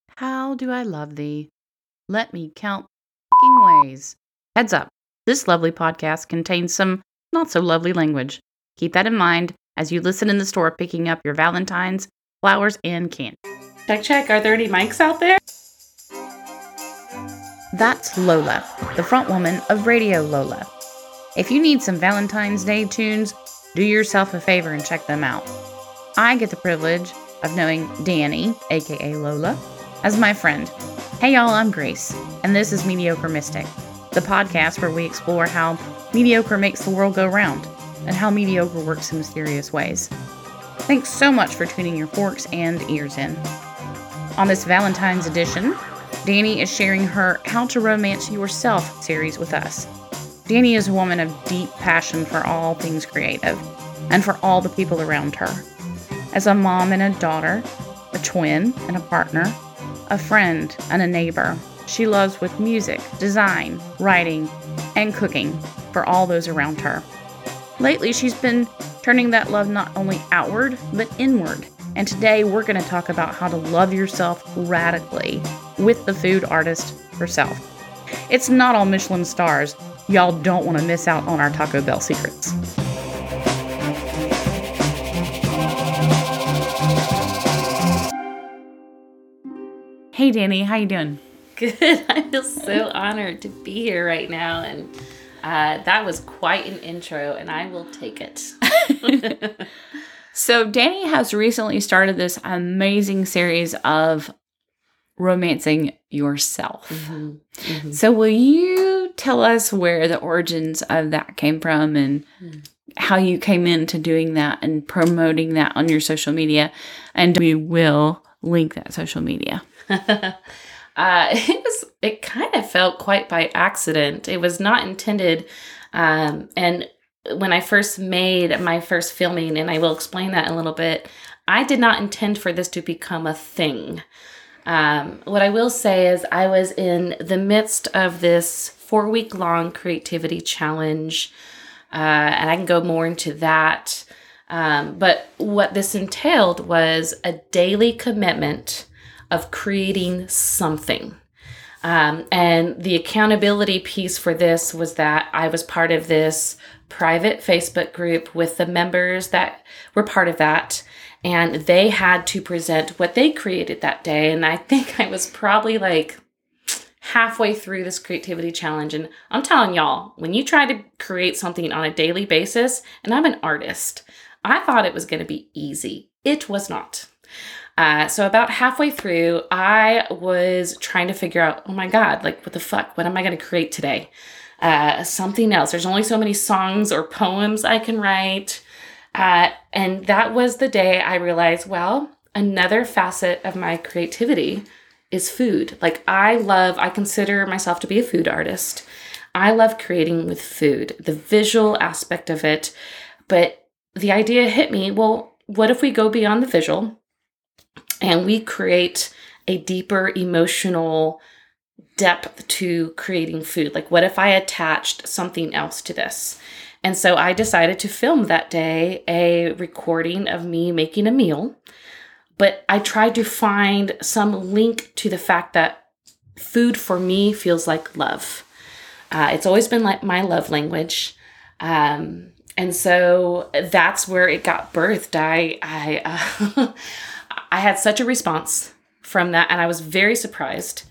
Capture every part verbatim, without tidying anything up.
How do I love thee? Let me count f***ing ways. Heads up, this lovely podcast contains some not so lovely language. Keep that in mind as you listen in the store picking up your Valentine's, flowers, and candy. Check, check. Are there any mics out there? That's Lola, the front woman of Radio Lola. If you need some Valentine's Day tunes, do yourself a favor and check them out. I get the privilege of knowing Danny, aka Lola, as my friend. Hey y'all, I'm Grace, and this is Mediocre Mystic, the podcast where we explore how mediocre makes the world go round, and how mediocre works in mysterious ways. Thanks so much for tuning your forks and ears in. On this Valentine's edition, Danny is sharing her How to Romance Yourself series with us. Danny is a woman of deep passion for all things creative, and for all the people around her. As a mom and a daughter, a twin and a partner, a friend and a neighbor, she loves with music, design, writing, and cooking for all those around her. Lately, she's been turning that love not only outward, but inward. And today, we're going to talk about how to love yourself radically with the food artist herself. It's not all Michelin stars. Y'all don't want to miss out on our Taco Bell secrets. Hey, Danny, how you doing? Good. I feel so honored to be here right now. And uh, that was quite an intro, and I will take it. So Danny has recently started this amazing series of romancing yourself. Mm-hmm. Mm-hmm. So will you tell us where the origins of that came from and mm. how you came into doing that and promoting that on your social media? And we will link that social media. uh, it was, it kind of felt quite by accident. It was not intended. Um, and when I first made my first filming, and I will explain that in a little bit, I did not intend for this to become a thing. Um, what I will say is I was in the midst of this four-week long creativity challenge, uh, and I can go more into that. Um, but what this entailed was a daily commitment of creating something. Um, and the accountability piece for this was that I was part of this private Facebook group with the members that were part of that. And they had to present what they created that day. And I think I was probably like halfway through this creativity challenge. And I'm telling y'all, when you try to create something on a daily basis, and I'm an artist, I thought it was going to be easy. It was not. Uh, so about halfway through, I was trying to figure out, oh my God, like what the fuck? What am I going to create today? Uh, something else. There's only so many songs or poems I can write. Uh, and that was the day I realized, well, another facet of my creativity is food. Like I love, I consider myself to be a food artist. I love creating with food, the visual aspect of it. But the idea hit me, well, what if we go beyond the visual and we create a deeper emotional depth to creating food? Like, what if I attached something else to this? And so I decided to film that day a recording of me making a meal, but I tried to find some link to the fact that food for me feels like love. Uh, it's always been like my love language. Um, and so that's where it got birthed. I, I, uh, I had such a response from that, and I was very surprised.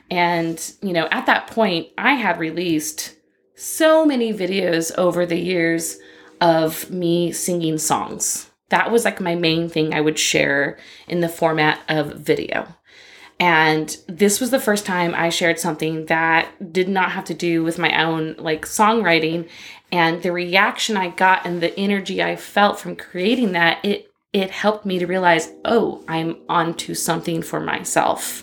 And, you know, at that point, I had released so many videos over the years of me singing songs. That was like my main thing I would share in the format of video. And this was the first time I shared something that did not have to do with my own like songwriting. And the reaction I got and the energy I felt from creating that, it it helped me to realize, oh, I'm onto something for myself.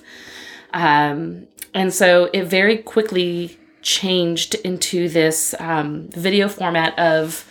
Um, and so it very quickly changed into this um, video format of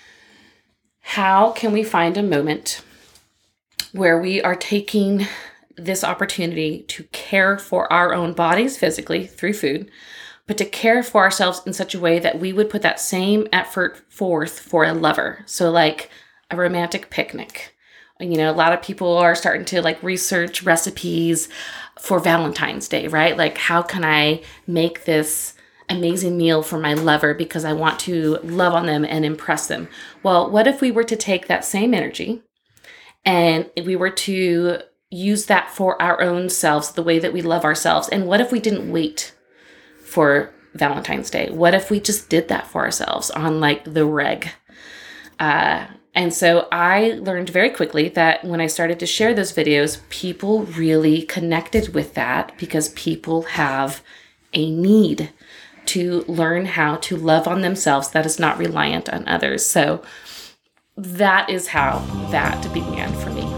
how can we find a moment where we are taking this opportunity to care for our own bodies physically through food, but to care for ourselves in such a way that we would put that same effort forth for a lover. So like a romantic picnic You know, a lot of people are starting to like research recipes for Valentine's Day, right? Like, how can I make this amazing meal for my lover because I want to love on them and impress them? Well, what if we were to take that same energy and we were to use that for our own selves, the way that we love ourselves? And what if we didn't wait for Valentine's Day? What if we just did that for ourselves on like the reg? Uh, and so I learned very quickly that when I started to share those videos, people really connected with that because people have a need to learn how to love on themselves that is not reliant on others. So that is how that began for me.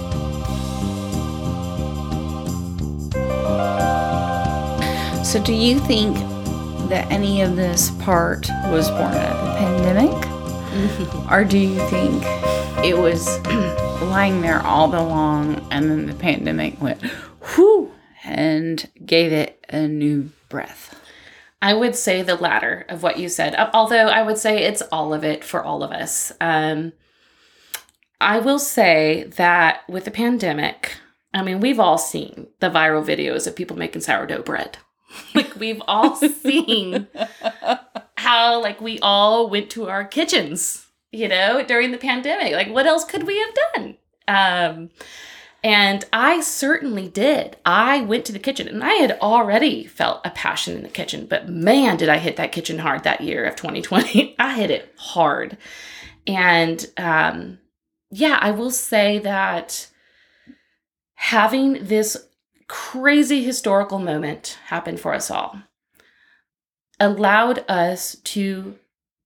So do you think that any of this part was born out of the pandemic? Or do you think it was lying there all along and then the pandemic went whoo and gave it a new breath? I would say the latter of what you said, although I would say it's all of it for all of us. Um, I will say that with the pandemic, I mean, we've all seen the viral videos of people making sourdough bread. Like, we've all seen how, like, we all went to our kitchens, you know, during the pandemic. Like, what else could we have done? Um, and I certainly did. I went to the kitchen, and I had already felt a passion in the kitchen. But, man, did I hit that kitchen hard that year of twenty twenty. I hit it hard. And, um, yeah, I will say that having this crazy historical moment happen for us all allowed us to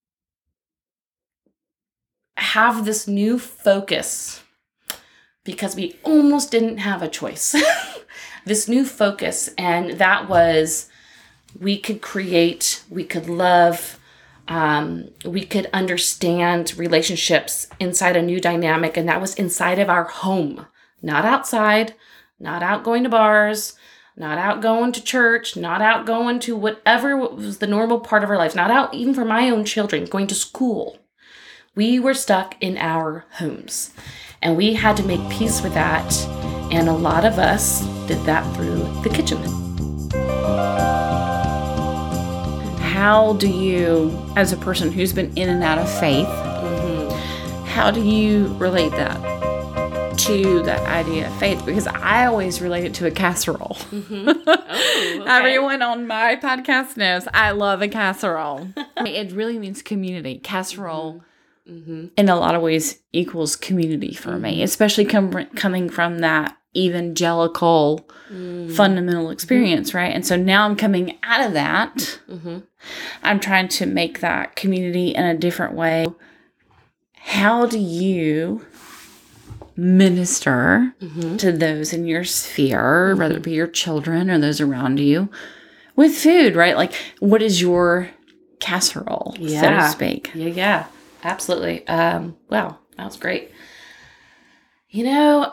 have this new focus because we almost didn't have a choice. This new focus, and that was we could create, we could love, um, we could understand relationships inside a new dynamic, and that was inside of our home, not outside, not out going to bars, not out going to church, not out going to whatever was the normal part of our lives, not out even for my own children, going to school. We were stuck in our homes, and we had to make peace with that, and a lot of us did that through the kitchen. How do you, as a person who's been in and out of faith, mm-hmm. how do you relate that to that idea of faith? Because I always relate it to a casserole. Mm-hmm. Oh, okay. Everyone on my podcast knows I love a casserole. It really means community. Casserole, mm-hmm. in a lot of ways, equals community for mm-hmm. me, especially com- coming from that evangelical mm-hmm. fundamental experience, right? And so now I'm coming out of that. Mm-hmm. I'm trying to make that community in a different way. How do you minister mm-hmm. to those in your sphere, mm-hmm. whether it be your children or those around you, with food, right? Like, what is your casserole, yeah. so to speak? Yeah, yeah, absolutely. Um, wow, that was great. You know,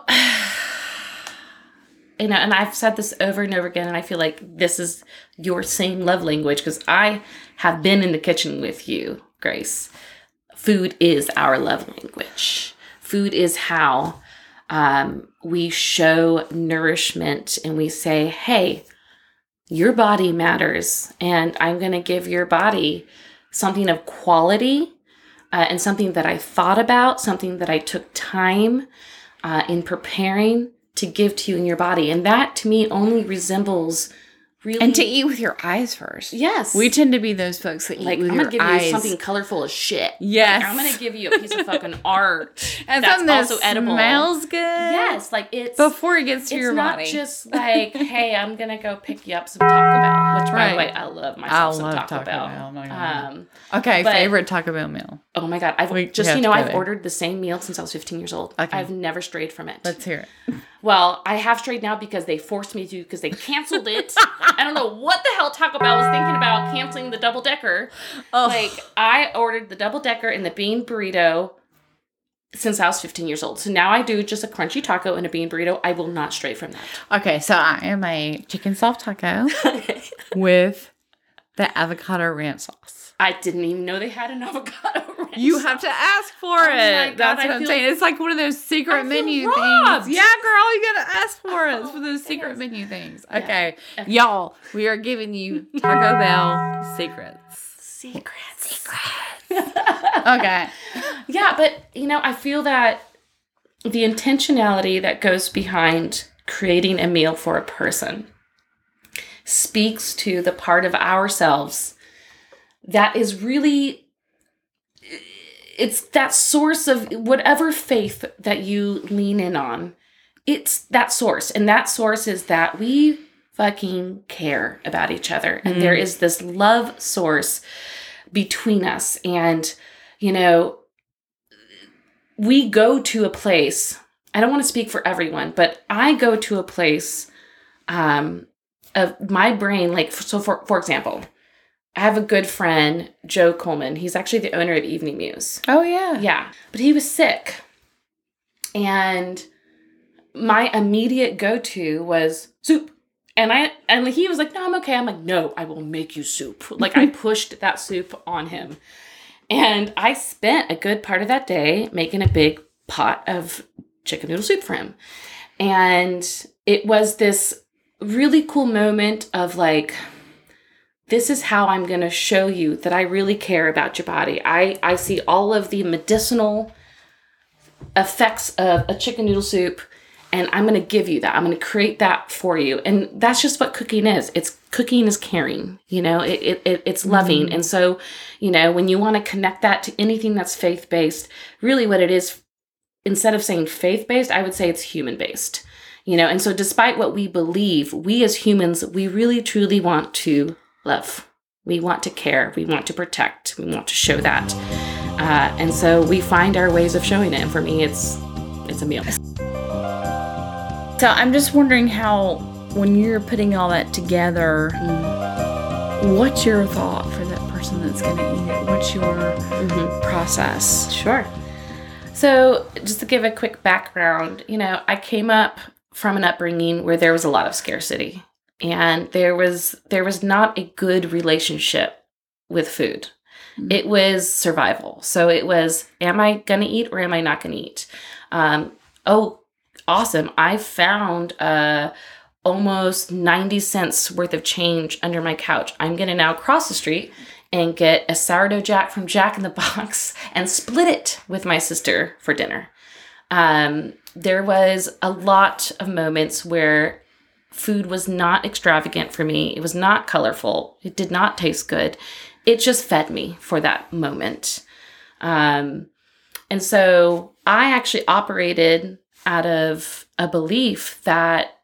you know, and I've said this over and over again, and I feel like this is your same love language because I have been in the kitchen with you, Grace. Food is our love language. Food is how um, we show nourishment and we say, hey, your body matters, and I'm going to give your body something of quality uh, and something that I thought about, something that I took time uh, in preparing to give to you in your body. And that, to me, only resembles really... And to eat with your eyes first. Yes. We tend to be those folks that eat like, with I'm your gonna give eyes. you something colorful as shit. Yes. Like, I'm going to give you a piece of fucking art and that's something that also edible. Smells good. Yes. Like, it's... Before it gets to it's your body. It's not just like, hey, I'm going to go pick you up some Taco Bell. Which, by right. the way, I love myself I some love Taco, Taco Bell. Bell. Oh Um, okay, but, favorite Taco Bell meal. Oh my God. I've we, just, we you know, I've it. ordered the same meal since I was fifteen years old. Okay. I've never strayed from it. Let's hear it. Well, I have strayed now because they forced me to, because they canceled it. I don't know what the hell Taco Bell was thinking about canceling the double decker. Oh. Like, I ordered the double decker and the bean burrito since I was fifteen years old. So now I do just a crunchy taco and a bean burrito. I will not stray from that. Okay, so I am a chicken soft taco with the avocado ranch sauce. I didn't even know they had an avocado ranch You have to ask for Oh it. my God, That's I what I'm feel- saying. It's like one of those secret I feel menu robbed. things. Yeah, girl, you gotta ask for it. It's for Oh, those secret yes. menu things. Yeah. Okay. Okay. Y'all, we are giving you Taco Bell secrets. Secrets. Secrets. Okay. Yeah, but, you know, I feel that the intentionality that goes behind creating a meal for a person speaks to the part of ourselves that is really, it's that source of whatever faith that you lean in on. It's that source. And that source is that we fucking care about each other. And Mm. there is this love source between us. And, you know, we go to a place, I don't want to speak for everyone, but I go to a place um, of my brain, like, so for, for example, I have a good friend, Joe Coleman. He's actually the owner of Evening Muse. Oh, yeah. Yeah, but he was sick. And my immediate go-to was soup. And I and he was like, no, I'm okay. I'm like, no, I will make you soup. Like, I pushed that soup on him. And I spent a good part of that day making a big pot of chicken noodle soup for him. And it was this really cool moment of like, this is how I'm going to show you that I really care about your body. I, I see all of the medicinal effects of a chicken noodle soup, and I'm going to give you that. I'm going to create that for you. And that's just what cooking is. It's cooking is caring, you know, it, it, it it's loving. Mm-hmm. And so, you know, when you want to connect that to anything that's faith-based, really what it is, instead of saying faith-based, I would say it's human-based, you know? And so despite what we believe, we as humans, we really truly want to love. We want to care. We want to protect. We want to show that. Uh, and so we find our ways of showing it. And for me, it's it's a meal. So I'm just wondering how, when you're putting all that together, what's your thought for that person that's going to eat it? What's your Mm-hmm. process? Sure. So just to give a quick background, you know, I came up from an upbringing where there was a lot of scarcity. And there was there was not a good relationship with food. Mm. It was survival. So it was, am I going to eat or am I not going to eat? Um, oh, awesome. I found uh, almost ninety cents worth of change under my couch. I'm going to now cross the street and get a sourdough jack from Jack in the Box and split it with my sister for dinner. Um, there was a lot of moments where food was not extravagant for me. It was not colorful. It did not taste good. It just fed me for that moment. Um, and so I actually operated out of a belief that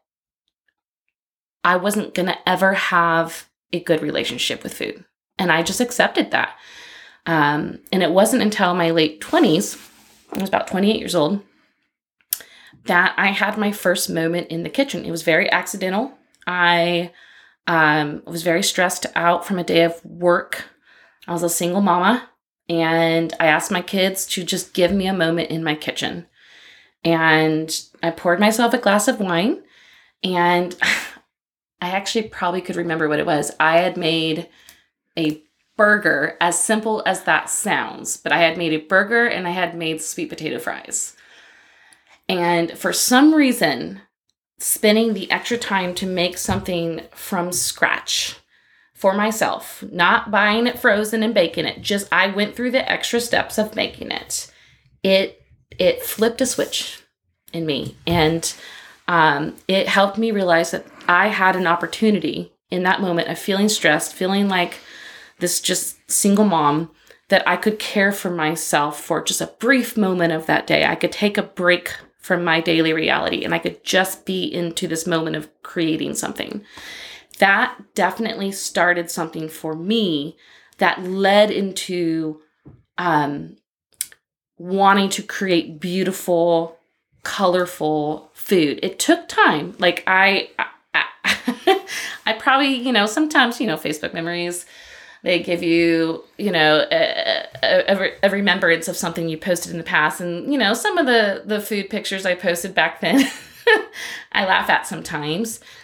I wasn't going to ever have a good relationship with food. And I just accepted that. Um, and it wasn't until my late twenties, I was about twenty-eight years old, that I had my first moment in the kitchen. It was very accidental. I um, was very stressed out from a day of work. I was a single mama, and I asked my kids to just give me a moment in my kitchen. And I poured myself a glass of wine, and I actually probably could remember what it was. I had made a burger, as simple as that sounds, but I had made a burger and I had made sweet potato fries. And for some reason, spending the extra time to make something from scratch for myself, not buying it frozen and baking it, just I went through the extra steps of making it. It it flipped a switch in me, and um, it helped me realize that I had an opportunity in that moment of feeling stressed, feeling like this just single mom, that I could care for myself for just a brief moment of that day. I could take a break from my daily reality, and I could just be into this moment of creating something. That definitely started something for me that led into um, wanting to create beautiful, colorful food. It took time. Like I, I, I, I probably, you know, sometimes, you know, Facebook memories, they give you, you know, a, a, a remembrance of something you posted in the past. And, you know, some of the, the food pictures I posted back then, I laugh at sometimes.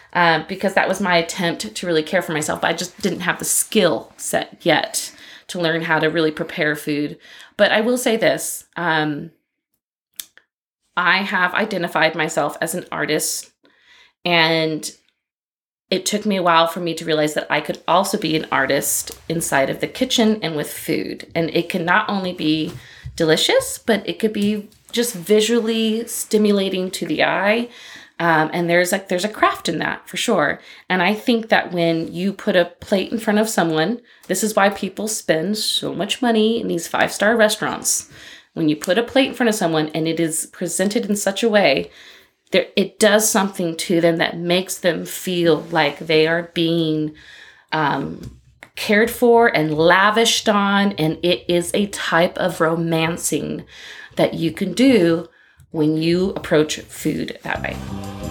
uh, because that was my attempt to really care for myself. But I just didn't have the skill set yet to learn how to really prepare food. But I will say this, um, I have identified myself as an artist, and it took me a while for me to realize that I could also be an artist inside of the kitchen and with food. And it can not only be delicious, but it could be just visually stimulating to the eye. Um, and there's like there's a craft in that for sure. And I think that when you put a plate in front of someone, this is why people spend so much money in these five-star restaurants. When you put a plate in front of someone and it is presented in such a way, there it does something to them that makes them feel like they are being um, cared for and lavished on. And it is a type of romancing that you can do when you approach food that way.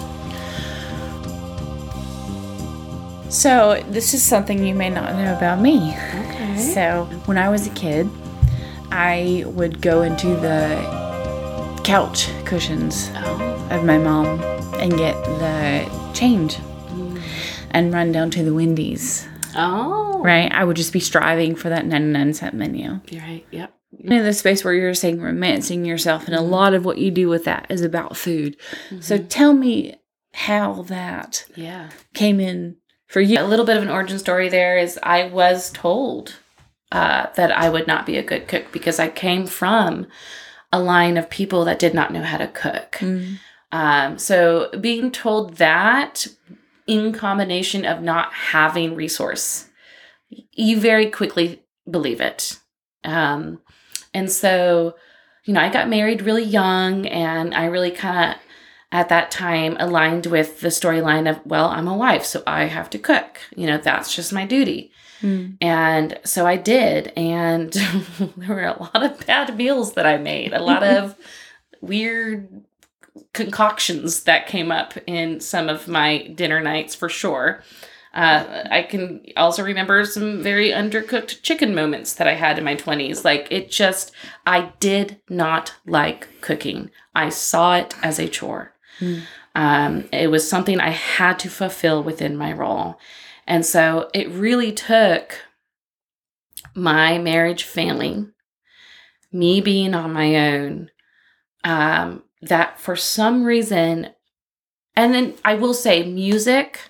So this is something you may not know about me. Okay. So when I was a kid, I would go into the couch cushions Oh. of my mom and get the change Mm. and run down to the Wendy's. Oh. Right? I would just be striving for that ninety-nine cent menu. You're right. Yep. You know, the space where you're saying romancing yourself, and a lot of what you do with that is about food. Mm-hmm. So tell me how that Yeah. came in for you. A little bit of an origin story there is I was told uh, that I would not be a good cook because I came from a line of people that did not know how to cook. Mm. Um, so being told that in combination of not having resource, you very quickly believe it. Um, and so, you know, I got married really young, and I really kind of at that time aligned with the storyline of, well, I'm a wife, so I have to cook. You know, that's just my duty. Mm. And so I did. And there were a lot of bad meals that I made, a lot of weird concoctions that came up in some of my dinner nights for sure. Uh, I can also remember some very undercooked chicken moments that I had in my twenties. Like it just, I did not like cooking. I saw it as a chore. Mm. Um, it was something I had to fulfill within my role. And so it really took my marriage failing, me being on my own, um, that for some reason, and then I will say music,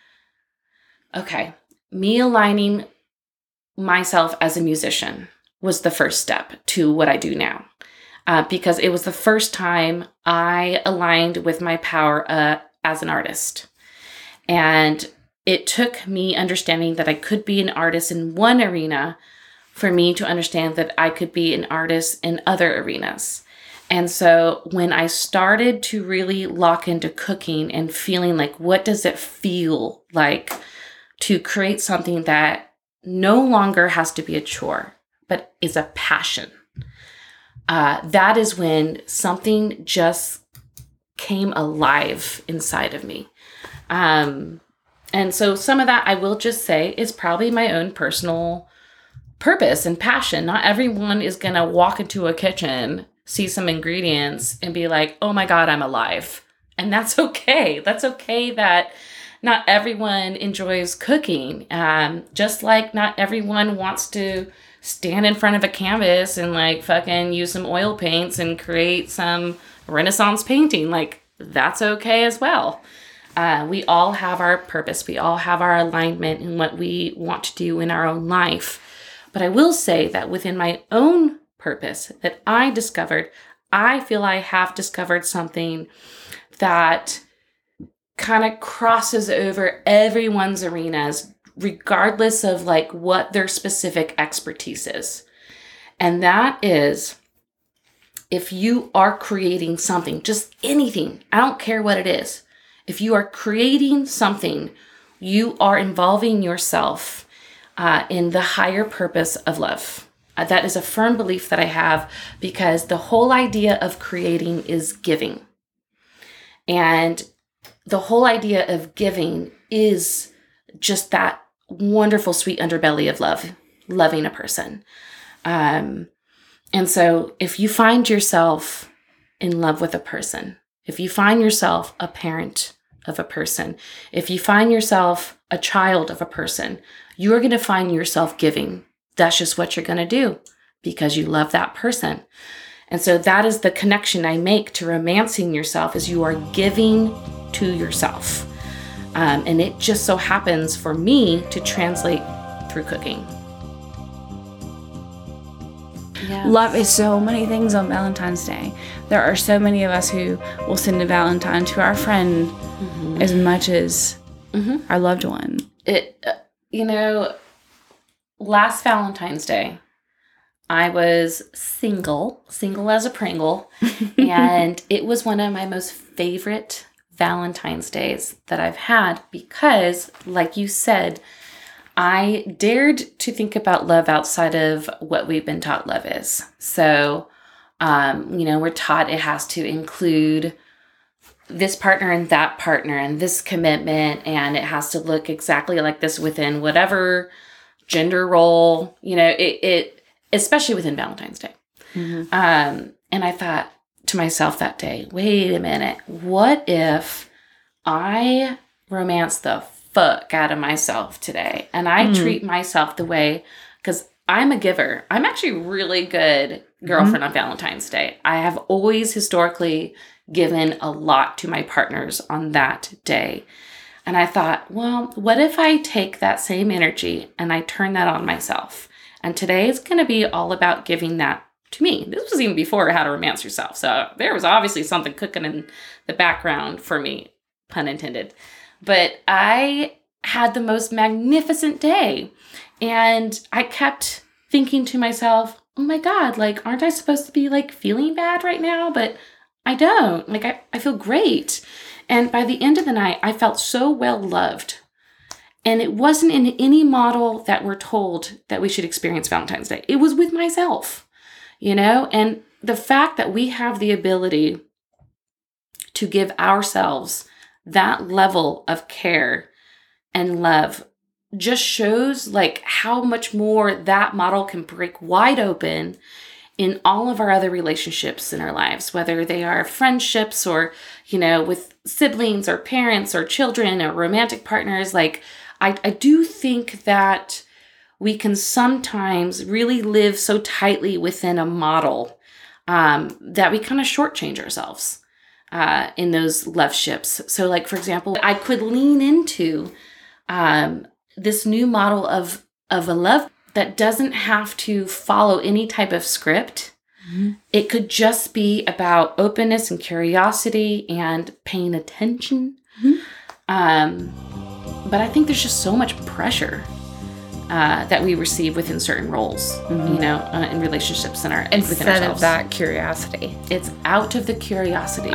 okay, me aligning myself as a musician was the first step to what I do now. Uh, because it was the first time I aligned with my power uh, as an artist. And it took me understanding that I could be an artist in one arena for me to understand that I could be an artist in other arenas. And so when I started to really lock into cooking and feeling like, what does it feel like to create something that no longer has to be a chore, but is a passion? Uh, that is when something just came alive inside of me. Um, and so some of that, I will just say, is probably my own personal purpose and passion. Not everyone is going to walk into a kitchen, see some ingredients, and be like, oh my God, I'm alive. And that's okay. That's okay that not everyone enjoys cooking. Um, just like not everyone wants to stand in front of a canvas and like fucking use some oil paints and create some Renaissance painting. Like that's okay as well. Uh, we all have our purpose. We all have our alignment in what we want to do in our own life. But I will say that within my own purpose that I discovered, I feel I have discovered something that kind of crosses over everyone's arenas, regardless of like what their specific expertise is. And that is, if you are creating something, just anything, I don't care what it is. If you are creating something, you are involving yourself uh, in the higher purpose of love. Uh, that is a firm belief that I have, because the whole idea of creating is giving. And the whole idea of giving is just that wonderful, sweet underbelly of love, loving a person. Um, and so if you find yourself in love with a person, if you find yourself a parent of a person. If you find yourself a child of a person, you're going to find yourself giving. That's just what you're going to do because you love that person. And so that is the connection I make to romancing yourself, is you are giving to yourself. Um, and it just so happens for me to translate through cooking. Yeah. Love is so many things on Valentine's Day. There are so many of us who will send a Valentine to our friend mm-hmm. as much as mm-hmm. our loved one. It, uh, you know, last Valentine's Day, I was single, single as a Pringle, and it was one of my most favorite Valentine's Days that I've had because, like you said, I dared to think about love outside of what we've been taught love is. So, um, you know, we're taught it has to include this partner and that partner and this commitment, and it has to look exactly like this within whatever gender role, you know, it, it especially within Valentine's Day. Mm-hmm. Um, and I thought to myself that day, wait a minute, what if I romance the fuck out of myself today and I mm. treat myself the way, because I'm a giver. I'm actually a really good girlfriend mm-hmm. on Valentine's Day. I have always historically given a lot to my partners on that day. And I thought, well, what if I take that same energy and I turn that on myself? And today is going to be all about giving that to me. This was even before How to Romance Yourself. So there was obviously something cooking in the background for me, pun intended. But I had the most magnificent day. And I kept thinking to myself, oh my God, like, aren't I supposed to be like feeling bad right now? But I don't. Like, I, I feel great. And by the end of the night, I felt so well loved. And it wasn't in any model that we're told that we should experience Valentine's Day. It was with myself, you know? And the fact that we have the ability to give ourselves that level of care and love just shows like how much more that model can break wide open in all of our other relationships in our lives, whether they are friendships or, you know, with siblings or parents or children or romantic partners. Like, I, I do think that we can sometimes really live so tightly within a model um, that we kind of shortchange ourselves uh, in those love ships. So, like, for example, I could lean into um, this new model of, of a love that doesn't have to follow any type of script. Mm-hmm. It could just be about openness and curiosity and paying attention. Mm-hmm. Um, but I think there's just so much pressure uh, that we receive within certain roles, mm-hmm. you know, uh, in relationships and our instead within ourselves. Of that curiosity. It's out of the curiosity.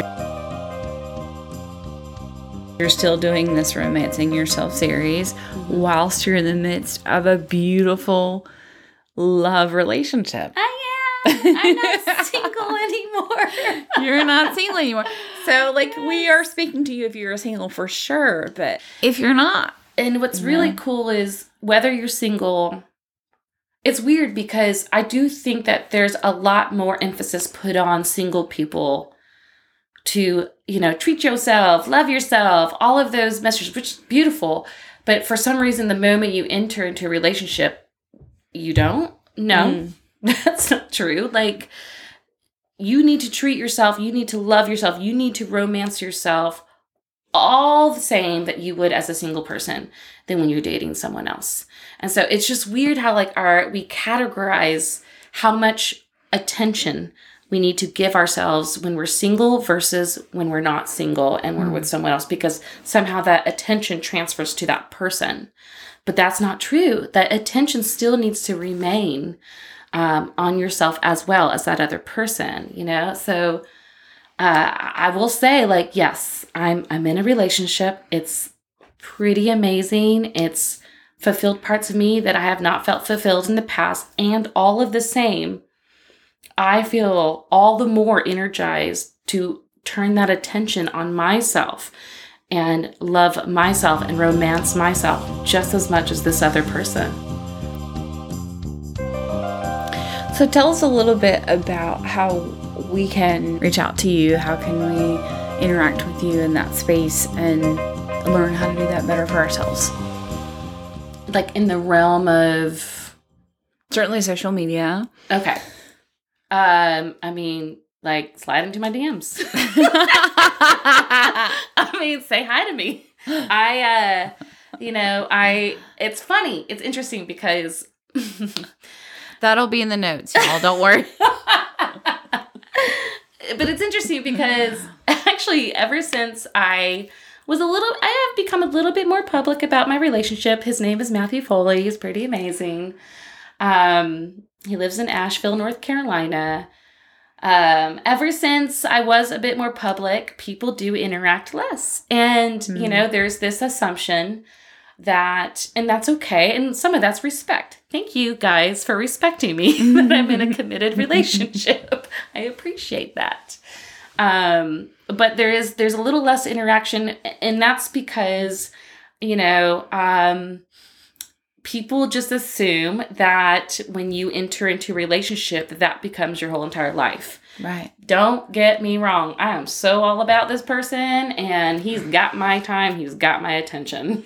You're still doing this Romancing Yourself series mm-hmm. whilst you're in the midst of a beautiful love relationship. I am. I'm not single anymore. You're not single anymore. So, like, yes. we are speaking to you if you're single for sure, but if you're not. And what's really know. cool is whether you're single, it's weird because I do think that there's a lot more emphasis put on single people to, you know, treat yourself, love yourself, all of those messages, which is beautiful. But for some reason, the moment you enter into a relationship, you don't. No, mm. that's not true. Like, you need to treat yourself. You need to love yourself. You need to romance yourself all the same that you would as a single person than when you're dating someone else. And so it's just weird how, like, our we categorize how much attention we need to give ourselves when we're single versus when we're not single and we're mm. with someone else, because somehow that attention transfers to that person. But that's not true. That attention still needs to remain um, on yourself as well as that other person, you know? So uh, I will say, like, yes, I'm I'm in a relationship. It's pretty amazing. It's fulfilled parts of me that I have not felt fulfilled in the past. And all of the same, I feel all the more energized to turn that attention on myself and love myself and romance myself just as much as this other person. So tell us a little bit about how we can reach out to you. How can we interact with you in that space and learn how to do that better for ourselves. Like in the realm of certainly social media. Okay. Um, I mean, like slide into my D Ms. I mean, say hi to me. I, uh, you know, I, it's funny. It's interesting because that'll be in the notes, y'all. Don't worry. But it's interesting because actually ever since I was a little, I have become a little bit more public about my relationship. His name is Matthew Foley. He's pretty amazing. Um, he lives in Asheville, North Carolina. Um, ever since I was a bit more public, people do interact less. And, mm. you know, there's this assumption that, and that's okay. And some of that's respect. Thank you guys for respecting me that I'm in a committed relationship. I appreciate that. Um, but there is, there's a little less interaction, and that's because, you know, um, people just assume that when you enter into a relationship, that, that becomes your whole entire life. Right. Don't get me wrong. I am so all about this person, and he's got my time. He's got my attention.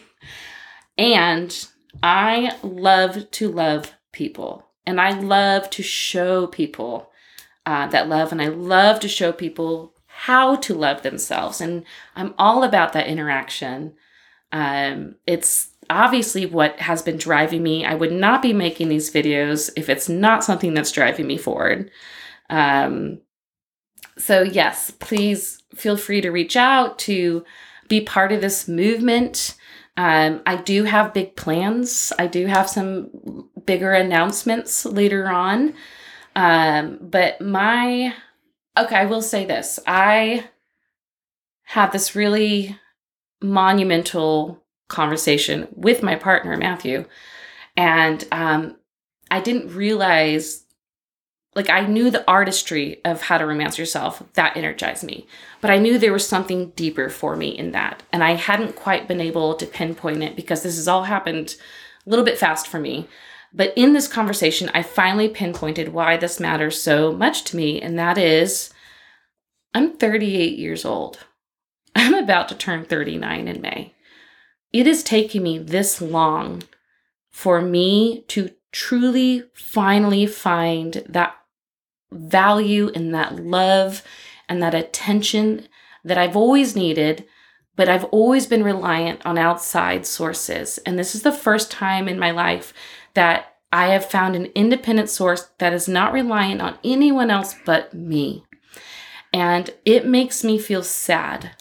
And I love to love people, and I love to show people uh, that love, and I love to show people how to love themselves. And I'm all about that interaction. Um, it's obviously what has been driving me. I would not be making these videos if it's not something that's driving me forward. Um, so yes, please feel free to reach out to be part of this movement. Um, I do have big plans. I do have some bigger announcements later on. Um, but my, okay, I will say this. I had this really monumental conversation with my partner, Matthew. And um, I didn't realize, like, I knew the artistry of How to Romance Yourself. That energized me. But I knew there was something deeper for me in that. And I hadn't quite been able to pinpoint it because this has all happened a little bit fast for me. But in this conversation, I finally pinpointed why this matters so much to me. And that is, I'm thirty-eight years old. I'm about to turn thirty-nine in May. It is taking me this long for me to truly, finally find that value and that love and that attention that I've always needed, but I've always been reliant on outside sources. And this is the first time in my life that I have found an independent source that is not reliant on anyone else but me. And it makes me feel sad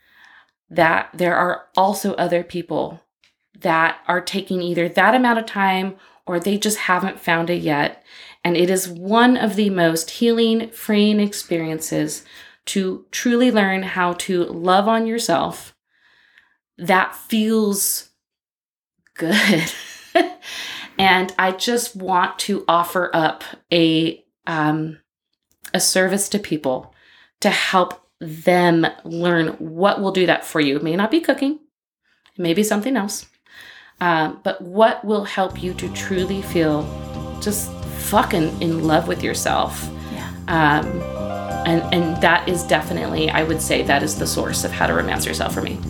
that there are also other people that are taking either that amount of time or they just haven't found it yet. And it is one of the most healing, freeing experiences to truly learn how to love on yourself. That feels good. And I just want to offer up a um, a service to people to help them learn what will do that for you. It may not be cooking. It may be something else. Um, but what will help you to truly feel just fucking in love with yourself. Yeah. Um, and, and that is definitely, I would say, that is the source of How to Romance Yourself for me.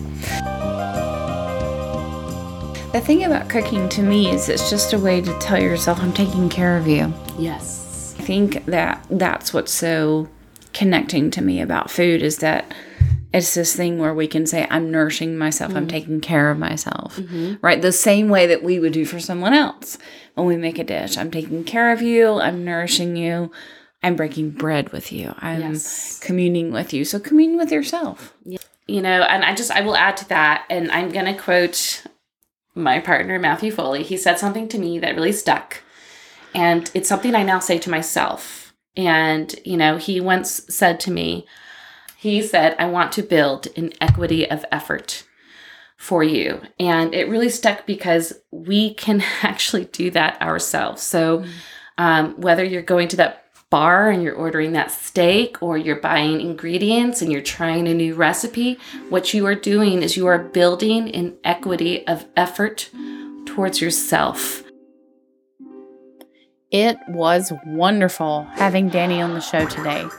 The thing about cooking to me is it's just a way to tell yourself I'm taking care of you. Yes. I think that that's what's so connecting to me about food is that it's this thing where we can say, I'm nourishing myself. Mm-hmm. I'm taking care of myself, mm-hmm. right? The same way that we would do for someone else when we make a dish. I'm taking care of you. I'm nourishing you. I'm breaking bread with you. I'm yes. communing with you. So commune with yourself. You know, and I just, I will add to that, and I'm going to quote my partner, Matthew Foley. He said something to me that really stuck. And it's something I now say to myself. And, you know, he once said to me, he said, I want to build an equity of effort for you. And it really stuck because we can actually do that ourselves. So um, whether you're going to that bar and you're ordering that steak, or you're buying ingredients and you're trying a new recipe, what you are doing is you are building an equity of effort towards yourself. It was wonderful having Danny on the show today.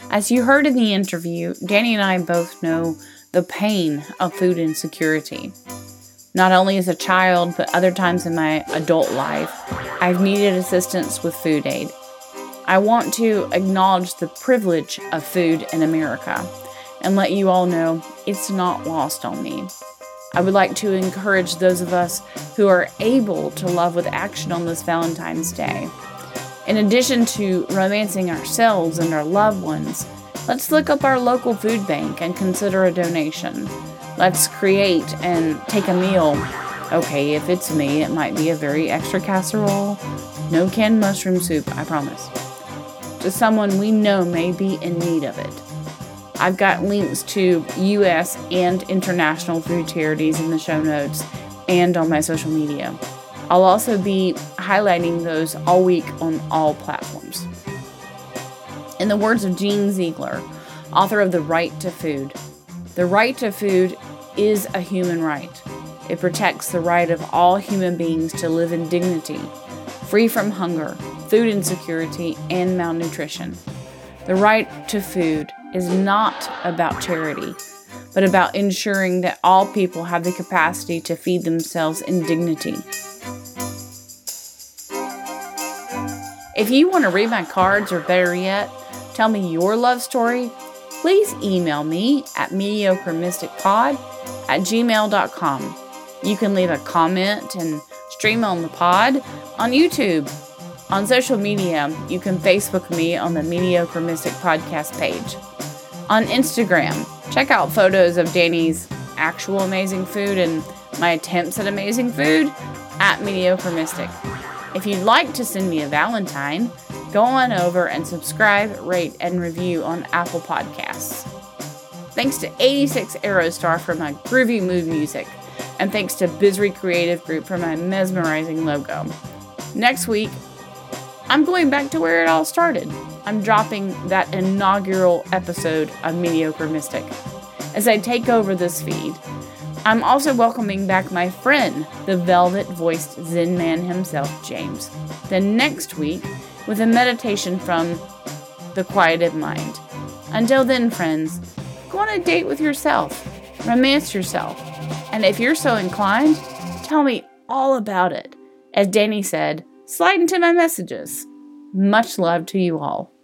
As you heard in the interview, Danny and I both know the pain of food insecurity. Not only as a child, but other times in my adult life, I've needed assistance with food aid. I want to acknowledge the privilege of food in America and let you all know it's not lost on me. I would like to encourage those of us who are able to love with action on this Valentine's Day. In addition to romancing ourselves and our loved ones, let's look up our local food bank and consider a donation. Let's create and take a meal. Okay, if it's me, it might be a very extra casserole. No canned mushroom soup, I promise. To someone we know may be in need of it. I've got links to U S and international food charities in the show notes and on my social media. I'll also be highlighting those all week on all platforms. In the words of Gene Ziegler, author of The Right to Food, the right to food is a human right. It protects the right of all human beings to live in dignity, free from hunger, food insecurity, and malnutrition. The right to food is not about charity, but about ensuring that all people have the capacity to feed themselves in dignity. If you want to read my cards, or better yet, tell me your love story, please email me at mediocremysticpod at gmail dot com. You can leave a comment and stream on the pod on YouTube. On social media, you can Facebook me on the Mediocre Mystic Podcast page. On Instagram, check out photos of Danny's actual amazing food and my attempts at amazing food at Mediocre Mystic. If you'd like to send me a Valentine, go on over and subscribe, rate, and review on Apple Podcasts. Thanks to eighty-six Aerostar for my groovy mood music, and thanks to Bizry Creative Group for my mesmerizing logo. Next week, I'm going back to where it all started. I'm dropping that inaugural episode of Mediocre Mystic. As I take over this feed, I'm also welcoming back my friend, the velvet-voiced Zen man himself, James. Then next week, with a meditation from The Quieted Mind. Until then, friends, go on a date with yourself. Romance yourself. And if you're so inclined, tell me all about it. As Danny said, slide into my messages. Much love to you all.